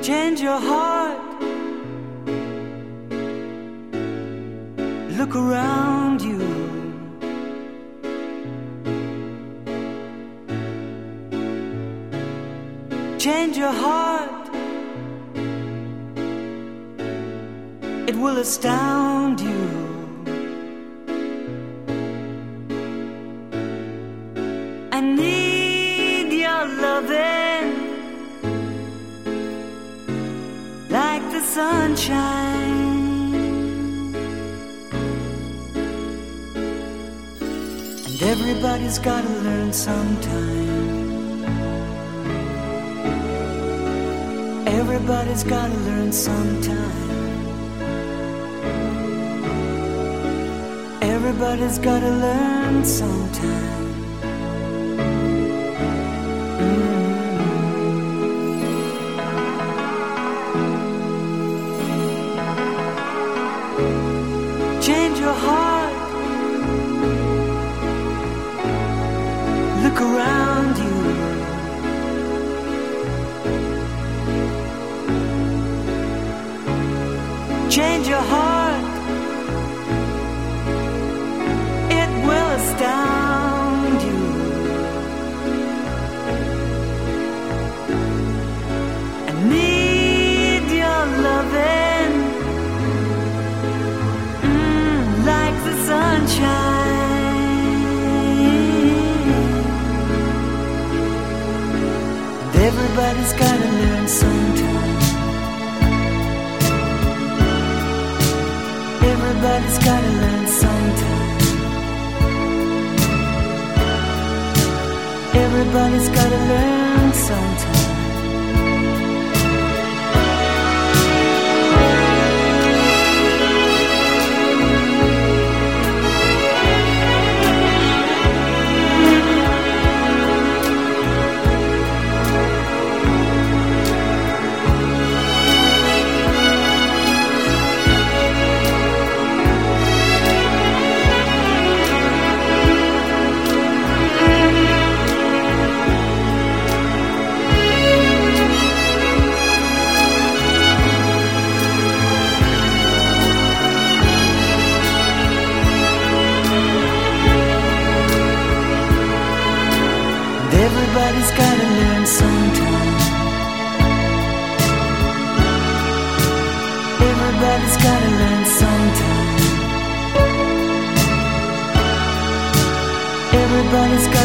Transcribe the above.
Change your heart. Look around you. Change your heart. It will astound you. I need your loving like the sunshine. And everybody's gotta learn sometime. Everybody's gotta learn sometime. Everybody's gotta learn sometime. Change your heart. Look around you. Change your heart. It will astound you. I need your loving like the sunshine. And everybody's gotta learn sometime. Everybody's gotta learn sometime. Everybody's gotta learn sometime. Everybody's gotta learn sometime. Everybody's gotta learn sometime. Everybody's